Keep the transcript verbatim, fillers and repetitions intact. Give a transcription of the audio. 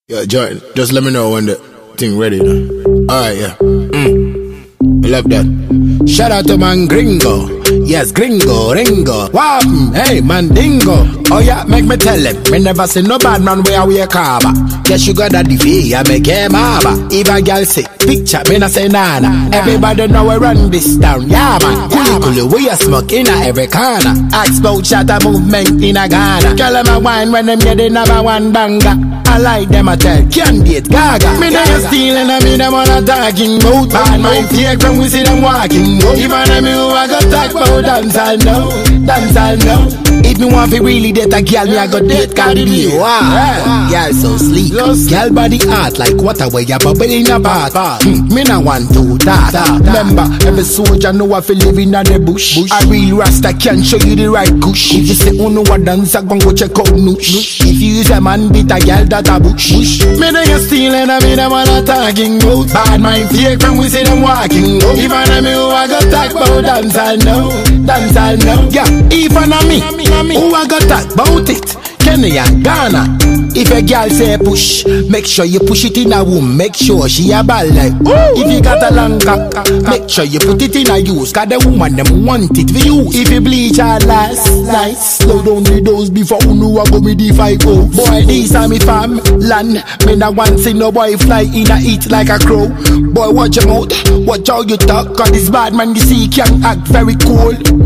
Yeah, Jordan, just let me know when the thing ready now. Alright, yeah. Mm. I love that. Shout out to man Gringo. Yes, Gringo, Ringo. Wham, hey, man Dingo. Oh yeah, make me tell him. Me never see no bad man where we a carver. Guess you got that the fee, I make him harbor. If a girl say, picture, me not say nana. Everybody know we run this town. Yeah, man. Kuli kuli, we a smoke in a every corner. Ask about shatter movement in a Ghana. Girl them a wine when them get the number one banger. I like them a tell, can't date Gaga. Me not stealing, I mean them on a talking boat. Bad mind fake when we see them walking. Even them who I got talk about dance I know, dance I know. If me want to really date a girl, me I go date Cardi B. Wow, girl so sleek, girl body hot like water where you bubble in a bath. Hmm. Me not want to that. Remember, every soldier know I feel living in the bush. A real Rasta can show you the right kush. If you say oh no a dance, I gon' go check out noosh. If you use a man beat a girl that a bush. Me no you stealing, I mean them all a talking about. Bad mind fake when we see them walking. Even them who I got talk about dance I know, dance I know. Yeah, even a me, who I got talk about it. Kenya and Ghana. If a girl say push, make sure you push it in a womb. Make sure she a ball like ooh. If you got a long cock, make sure you put it in a use. Cause the woman them want it for you. If you bleach her last nice, slow down the dose before you know I go me the five oh. Boy, these are me fam land. Me not want see no boy fly in a eat like a crow. Boy, watch your mouth, watch how you talk. Cause this bad man you see can act very cool.